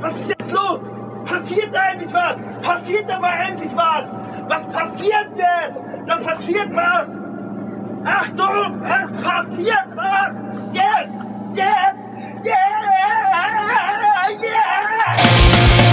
Was ist jetzt los? Passiert da endlich was? Passiert da mal endlich was? Was passiert jetzt? Da passiert was! Achtung! Es passiert was! Jetzt! Jetzt! Jetzt! Jetzt!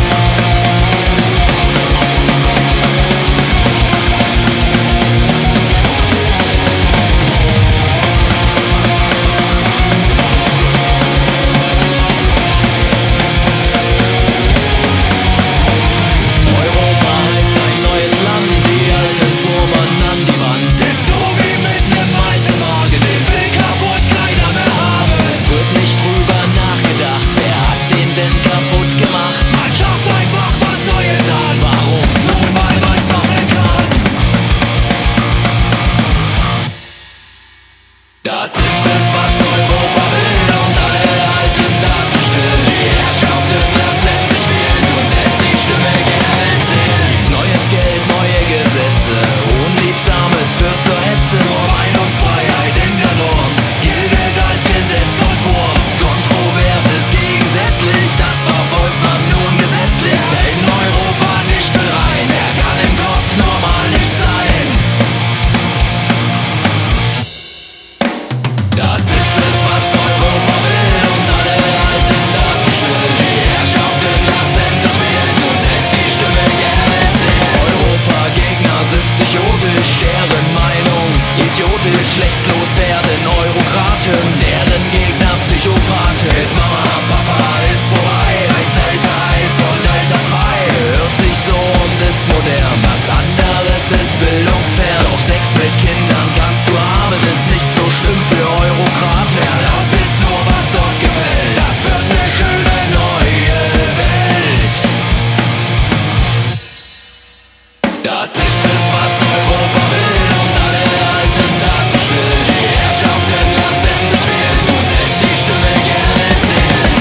Das ist es, was Europa will, und alle Alten dazu still. Die Herrschaften lassen sich wählen, tun selbst die Stimme gerne zählen. Neues Geld, neue Gesetze, Unliebsames wird zur Hetze. Nur Meinungsfreiheit in der Norm gilt als Gesetz konform. Kontrovers ist gegensätzlich, das verfolgt man nun gesetzlich. Wer in Europa nicht will rein, der kann im Kopf normal nicht sein. Das ist es, was Europa will, und alle Alten dazu still. Die Herrschaften lassen sich wählen, tun selbst die Stimme gerne zählen. Europa-Gegner sind psychotisch, deren Meinung idiotisch. Rechtslos werden Eurokraten, deren Gegner Psychopathen. Mit Mama, Papa ist vorbei, heißt Delta 1 und Delta 2. Hört sich so und ist modern, was anderes ist bildungsfern. Doch Sex mit Kindern kannst du haben, ist nicht so schlimm für Eurokraten. Erlaubt ist nur, was dort gefällt. Das wird eine schöne neue Welt. Das ist es, was Europa will, und alle Alten dazu still. Die Herrschaften lassen sich wählen, tun selbst die Stimme gerne zählen.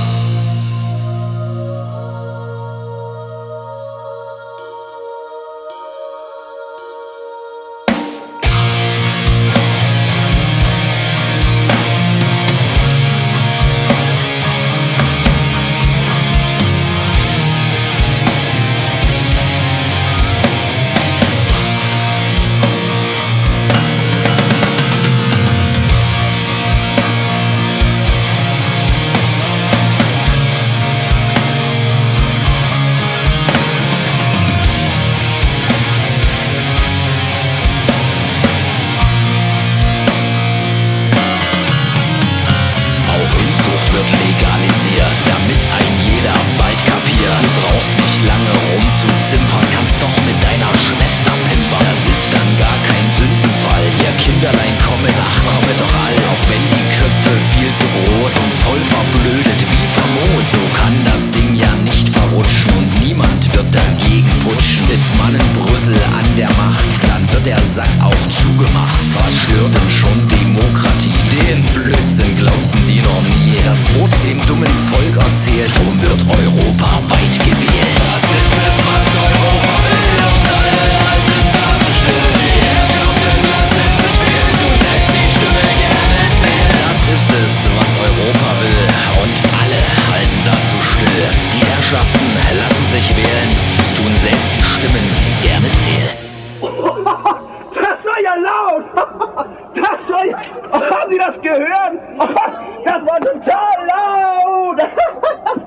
Damit ein jeder bald kapiert. Brauchst nicht lange rumzuzimpern, kannst doch mit deiner Schwester pimpern. Das ist dann gar kein Sündenfall. Ihr Kinderlein kommet, ach kommet doch all. Auch wenn die Köpfe viel zu groß und voll verblödet wie famos. So kann das Ding ja nicht verrutschen und niemand wird dagegen putschen. Sitzt man in Brüssel an der Macht, dann wird der Sack auch zugemacht. Was stört denn schon Demokratie? Den Blödsinn glaubten die noch nie. Das wurde dem dummen Volk erzählt, drum wird Europa weit gewählt. Das ist es, was Europa will, und alle Alten dazu still. Die Herrschaften lassen sich wählen, tun selbst die Stimme gerne zählen. Das ist es, was Europa will, und alle halten dazu still. Die Herrschaften lassen sich wählen, tun selbst die Stimmen gerne zählen. Das war ja laut! Das war ja... Haben Sie das gehört? Das war total laut!